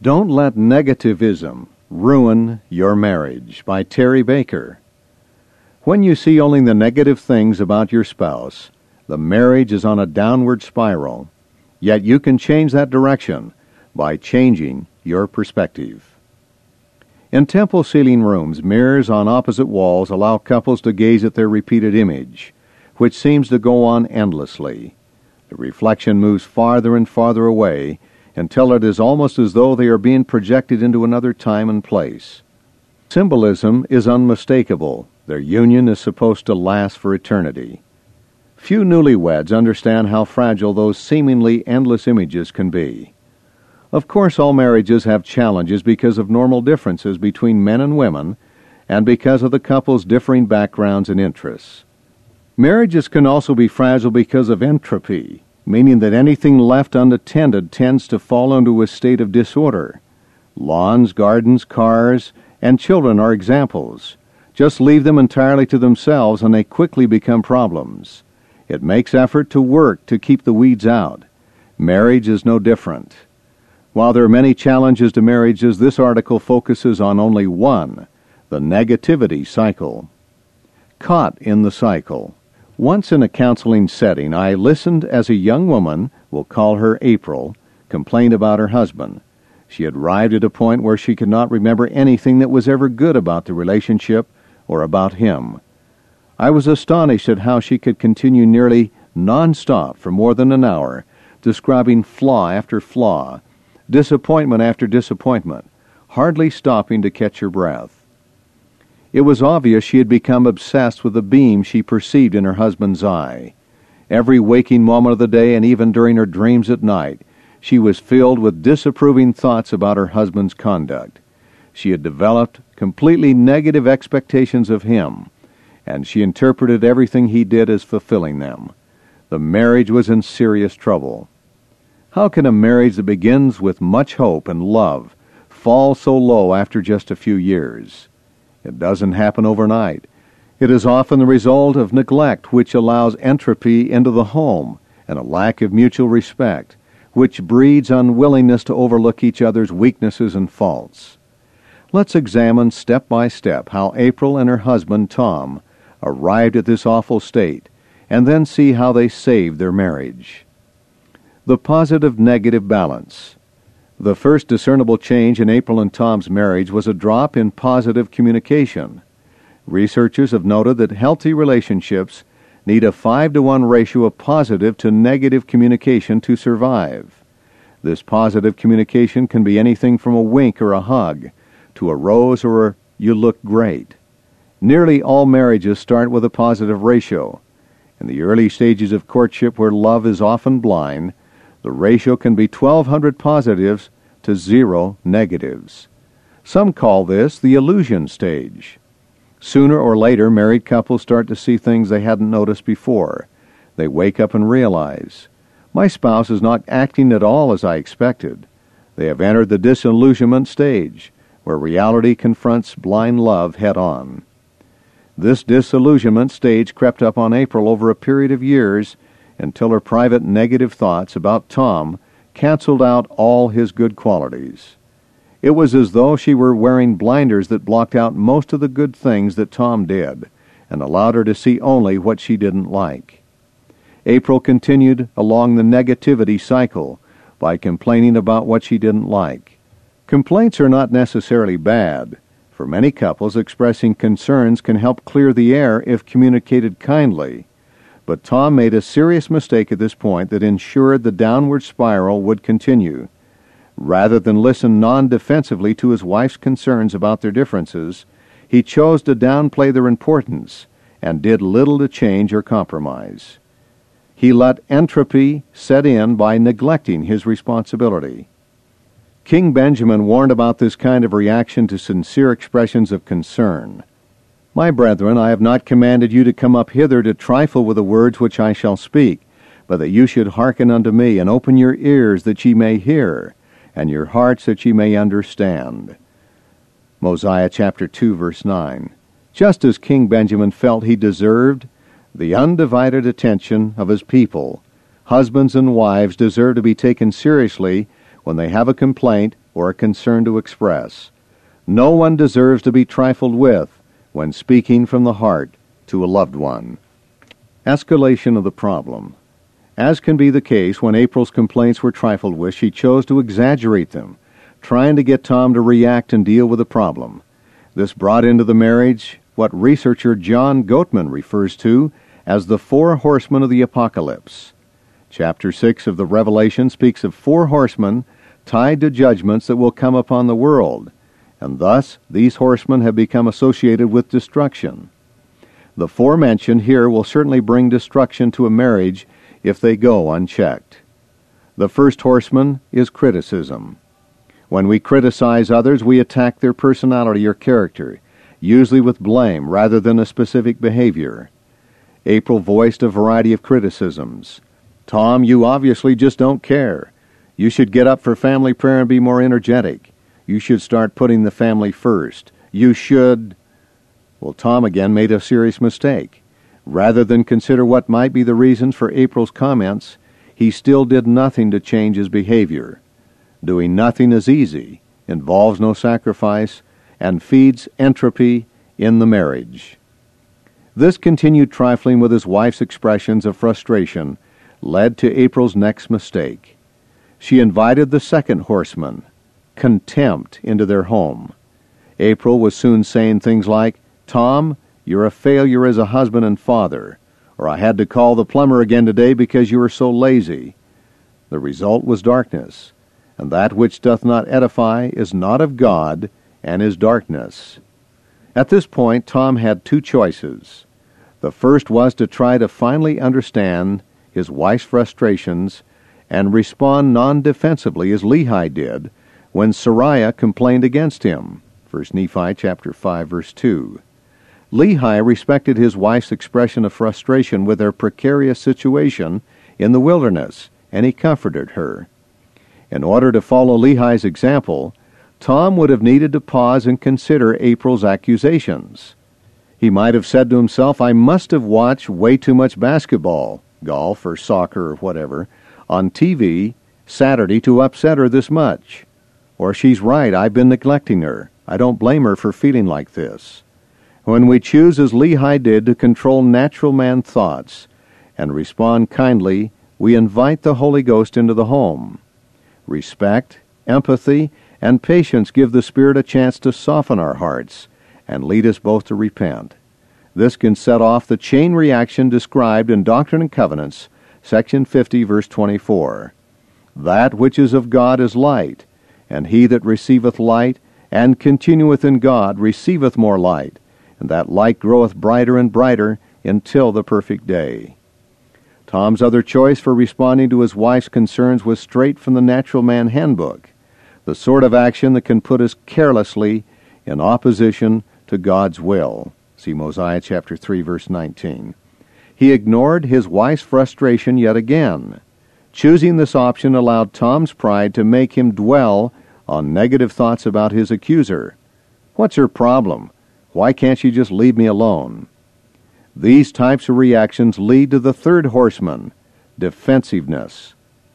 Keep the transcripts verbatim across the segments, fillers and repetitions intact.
Don't Let Negativism Ruin Your Marriage by Terry Baker. When you see only the negative things about your spouse, the marriage is on a downward spiral. Yet you can change that direction by changing your perspective. In temple ceiling rooms, mirrors on opposite walls allow couples to gaze at their repeated image, which seems to go on endlessly. The reflection moves farther and farther away until it is almost as though they are being projected into another time and place. Symbolism is unmistakable. Their union is supposed to last for eternity. Few newlyweds understand how fragile those seemingly endless images can be. Of course, all marriages have challenges because of normal differences between men and women, and because of the couple's differing backgrounds and interests. Marriages can also be fragile because of entropy, meaning that anything left unattended tends to fall into a state of disorder. Lawns, gardens, cars, and children are examples. Just leave them entirely to themselves and they quickly become problems. It makes effort to work to keep the weeds out. Marriage is no different. While there are many challenges to marriages, this article focuses on only one, the negativity cycle. Caught in the cycle. Once in a counseling setting, I listened as a young woman, we'll call her April, complained about her husband. She had arrived at a point where she could not remember anything that was ever good about the relationship or about him. I was astonished at how she could continue nearly non-stop for more than an hour, describing flaw after flaw, disappointment after disappointment, hardly stopping to catch her breath. It was obvious she had become obsessed with the beam she perceived in her husband's eye. Every waking moment of the day and even during her dreams at night, she was filled with disapproving thoughts about her husband's conduct. She had developed completely negative expectations of him, and she interpreted everything he did as fulfilling them. The marriage was in serious trouble. How can a marriage that begins with much hope and love fall so low after just a few years? It doesn't happen overnight. It is often the result of neglect, which allows entropy into the home, and a lack of mutual respect, which breeds unwillingness to overlook each other's weaknesses and faults. Let's examine step by step how April and her husband, Tom, arrived at this awful state, and then see how they saved their marriage. The positive-negative balance. The first discernible change in April and Tom's marriage was a drop in positive communication. Researchers have noted that healthy relationships need a five to one ratio of positive to negative communication to survive. This positive communication can be anything from a wink or a hug to a rose or a "you look great." Nearly all marriages start with a positive ratio. In the early stages of courtship, where love is often blind, the ratio can be twelve hundred positives to zero negatives. Some call this the illusion stage. Sooner or later, married couples start to see things they hadn't noticed before. They wake up and realize, my spouse is not acting at all as I expected. They have entered the disillusionment stage, where reality confronts blind love head-on. This disillusionment stage crept up on April over a period of years until her private negative thoughts about Tom canceled out all his good qualities. It was as though she were wearing blinders that blocked out most of the good things that Tom did and allowed her to see only what she didn't like. April continued along the negativity cycle by complaining about what she didn't like. Complaints are not necessarily bad. For many couples, expressing concerns can help clear the air if communicated kindly. But Tom made a serious mistake at this point that ensured the downward spiral would continue. Rather than listen non-defensively to his wife's concerns about their differences, he chose to downplay their importance and did little to change or compromise. He let entropy set in by neglecting his responsibility. King Benjamin warned about this kind of reaction to sincere expressions of concern. My brethren, I have not commanded you to come up hither to trifle with the words which I shall speak, but that you should hearken unto me, and open your ears that ye may hear, and your hearts that ye may understand. Mosiah chapter two, verse nine. Just as King Benjamin felt he deserved the undivided attention of his people, husbands and wives deserve to be taken seriously when they have a complaint or a concern to express. No one deserves to be trifled with when speaking from the heart to a loved one. Escalation of the problem. As can be the case when April's complaints were trifled with, she chose to exaggerate them, trying to get Tom to react and deal with the problem. This brought into the marriage what researcher John Gottman refers to as the four horsemen of the apocalypse. Chapter six of the Revelation speaks of four horsemen tied to judgments that will come upon the world, and thus these horsemen have become associated with destruction. The four mentioned here will certainly bring destruction to a marriage if they go unchecked. The first horseman is criticism. When we criticize others, we attack their personality or character, usually with blame rather than a specific behavior. April voiced a variety of criticisms. Tom, you obviously just don't care. You should get up for family prayer and be more energetic. You should start putting the family first. You should... Well, Tom again made a serious mistake. Rather than consider what might be the reasons for April's comments, he still did nothing to change his behavior. Doing nothing is easy, involves no sacrifice, and feeds entropy in the marriage. This continued trifling with his wife's expressions of frustration led to April's next mistake. She invited the second horseman, contempt, into their home. April was soon saying things like, Tom, you're a failure as a husband and father, or I had to call the plumber again today because you were so lazy. The result was darkness, and that which doth not edify is not of God, and is darkness. At this point, Tom had two choices. The first was to try to finally understand his wife's frustrations and respond non-defensively as Lehi did when Sariah complained against him. First Nephi chapter five, verse two. Lehi respected his wife's expression of frustration with their precarious situation in the wilderness, and he comforted her. In order to follow Lehi's example, Tom would have needed to pause and consider April's accusations. He might have said to himself, I must have watched way too much basketball, golf or soccer or whatever, on T V Saturday to upset her this much. Or she's right, I've been neglecting her. I don't blame her for feeling like this. When we choose, as Lehi did, to control natural man thoughts and respond kindly, we invite the Holy Ghost into the home. Respect, empathy, and patience give the Spirit a chance to soften our hearts and lead us both to repent. This can set off the chain reaction described in Doctrine and Covenants, section fifty, verse twenty-four. That which is of God is light, and he that receiveth light and continueth in God receiveth more light, and that light groweth brighter and brighter until the perfect day. Tom's other choice for responding to his wife's concerns was straight from the Natural Man Handbook, the sort of action that can put us carelessly in opposition to God's will. See Mosiah chapter three, verse nineteen. He ignored his wife's frustration yet again. Choosing this option allowed Tom's pride to make him dwell on negative thoughts about his accuser. What's her problem? Why can't she just leave me alone? These types of reactions lead to the third horseman, defensiveness.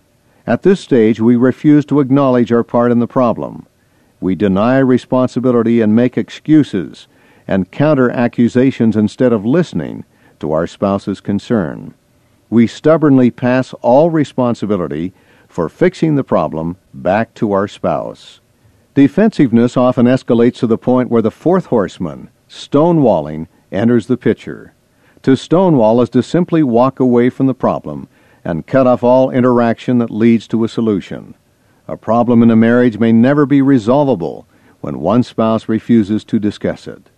At this stage, we refuse to acknowledge our part in the problem. We deny responsibility and make excuses and counter accusations instead of listening to our spouse's concern. We stubbornly pass all responsibility for fixing the problem back to our spouse. Defensiveness often escalates to the point where the fourth horseman, stonewalling, enters the picture. To stonewall is to simply walk away from the problem and cut off all interaction that leads to a solution. A problem in a marriage may never be resolvable when one spouse refuses to discuss it.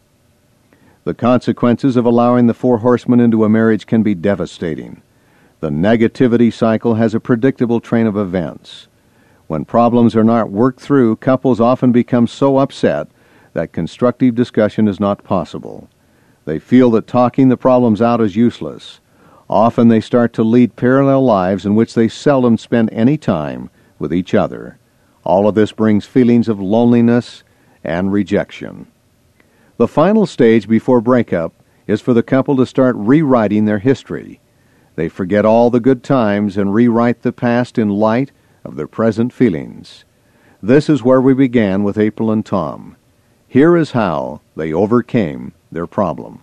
The consequences of allowing the four horsemen into a marriage can be devastating. The negativity cycle has a predictable train of events. When problems are not worked through, couples often become so upset that constructive discussion is not possible. They feel that talking the problems out is useless. Often they start to lead parallel lives in which they seldom spend any time with each other. All of this brings feelings of loneliness and rejection. The final stage before breakup is for the couple to start rewriting their history. They forget all the good times and rewrite the past in light of their present feelings. This is where we began with April and Tom. Here is how they overcame their problem.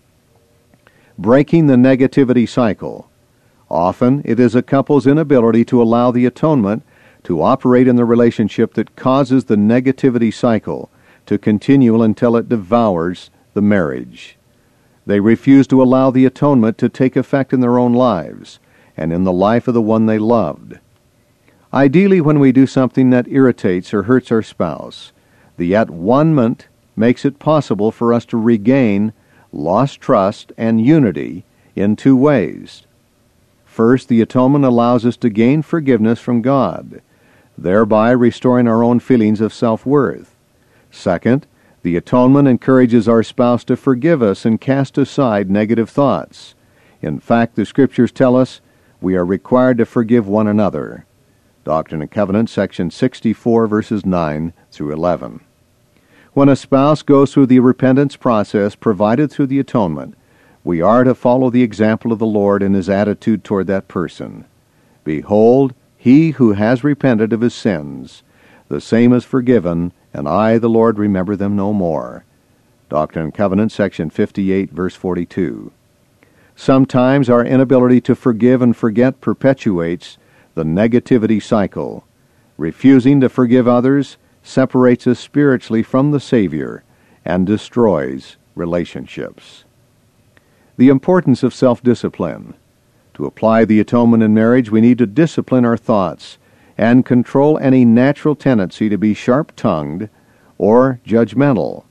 Breaking the negativity cycle. Often it is a couple's inability to allow the atonement to operate in the relationship that causes the negativity cycle to continue until it devours the marriage. They refuse to allow the atonement to take effect in their own lives and in the life of the one they loved. Ideally, when we do something that irritates or hurts our spouse, the at-one-ment makes it possible for us to regain lost trust and unity in two ways. First, the atonement allows us to gain forgiveness from God, thereby restoring our own feelings of self-worth. Second, the atonement encourages our spouse to forgive us and cast aside negative thoughts. In fact, the Scriptures tell us we are required to forgive one another. Doctrine and Covenants, section sixty-four, verses nine through eleven. When a spouse goes through the repentance process provided through the atonement, we are to follow the example of the Lord in His attitude toward that person. Behold, he who has repented of his sins, the same is forgiven, and I, the Lord, remember them no more. Doctrine and Covenants, section fifty-eight, verse forty-two. Sometimes our inability to forgive and forget perpetuates the negativity cycle. Refusing to forgive others separates us spiritually from the Savior and destroys relationships. The importance of self-discipline. To apply the atonement in marriage, we need to discipline our thoughts and control any natural tendency to be sharp-tongued or judgmental.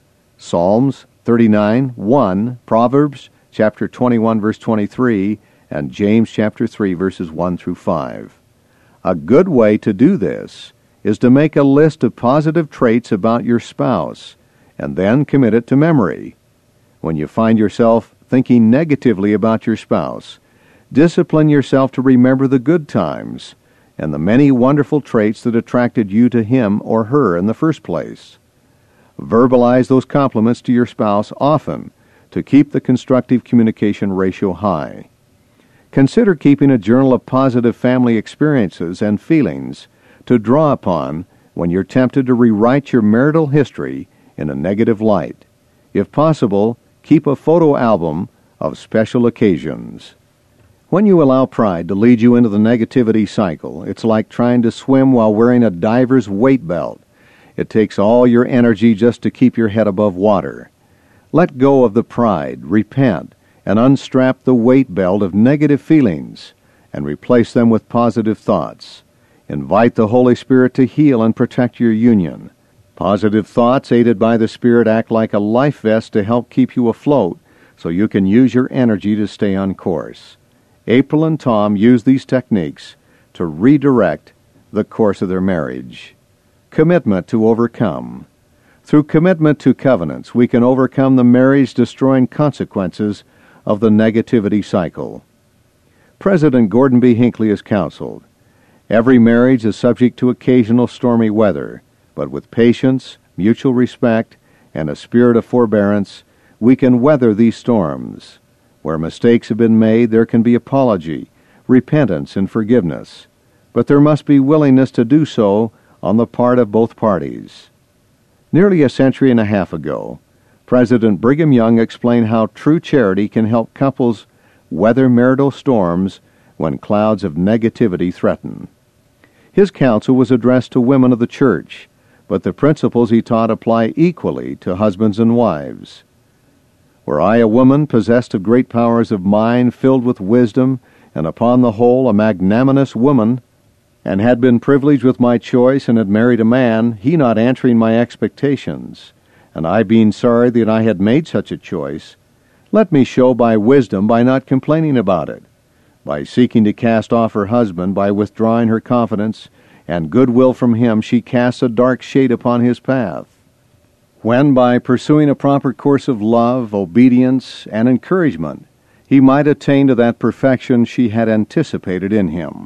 Psalms thirty-nine, one, Proverbs chapter twenty-one, verse twenty-three, and James chapter three, verses one through five. A good way to do this is to make a list of positive traits about your spouse and then commit it to memory. When you find yourself thinking negatively about your spouse, discipline yourself to remember the good times and the many wonderful traits that attracted you to him or her in the first place. Verbalize those compliments to your spouse often to keep the constructive communication ratio high. Consider keeping a journal of positive family experiences and feelings to draw upon when you're tempted to rewrite your marital history in a negative light. If possible, keep a photo album of special occasions. When you allow pride to lead you into the negativity cycle, it's like trying to swim while wearing a diver's weight belt. It takes all your energy just to keep your head above water. Let go of the pride, repent, and unstrap the weight belt of negative feelings and replace them with positive thoughts. Invite the Holy Spirit to heal and protect your union. Positive thoughts, aided by the Spirit, act like a life vest to help keep you afloat so you can use your energy to stay on course. April and Tom used these techniques to redirect the course of their marriage. Commitment to overcome. Through commitment to covenants, we can overcome the marriage-destroying consequences of the negativity cycle. President Gordon B. Hinckley has counseled, every marriage is subject to occasional stormy weather, but with patience, mutual respect, and a spirit of forbearance, we can weather these storms. Where mistakes have been made, there can be apology, repentance, and forgiveness, but there must be willingness to do so on the part of both parties. Nearly a century and a half ago, President Brigham Young explained how true charity can help couples weather marital storms when clouds of negativity threaten. His counsel was addressed to women of the church, but the principles he taught apply equally to husbands and wives. Were I a woman possessed of great powers of mind, filled with wisdom, and upon the whole a magnanimous woman, and had been privileged with my choice and had married a man, he not answering my expectations, and I being sorry that I had made such a choice, let me show by wisdom by not complaining about it, by seeking to cast off her husband, by withdrawing her confidence and goodwill from him, she casts a dark shade upon his path. When, by pursuing a proper course of love, obedience, and encouragement, he might attain to that perfection she had anticipated in him.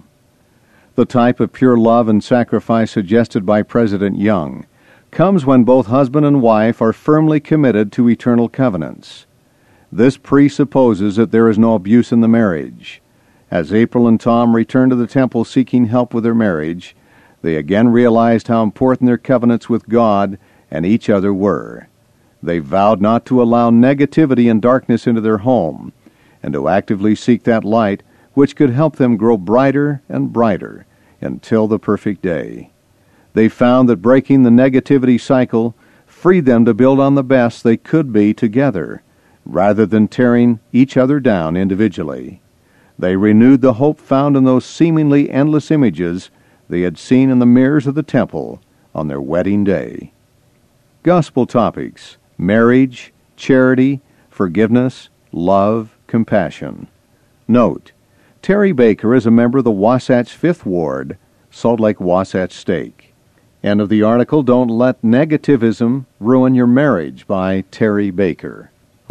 The type of pure love and sacrifice suggested by President Young comes when both husband and wife are firmly committed to eternal covenants. This presupposes that there is no abuse in the marriage. As April and Tom returned to the temple seeking help with their marriage, They again realized how important their covenants with God and each other were. They vowed not to allow negativity and darkness into their home, and to actively seek that light which could help them grow brighter and brighter until the perfect day. They found that breaking the negativity cycle freed them to build on the best they could be together, rather than tearing each other down individually. They renewed the hope found in those seemingly endless images they had seen in the mirrors of the temple on their wedding day. Gospel topics: marriage, charity, forgiveness, love, compassion. Note: Terry Baker is a member of the Wasatch Fifth Ward, Salt Lake Wasatch Stake. End of the article. Don't Let Negativism Ruin Your Marriage by Terry Baker.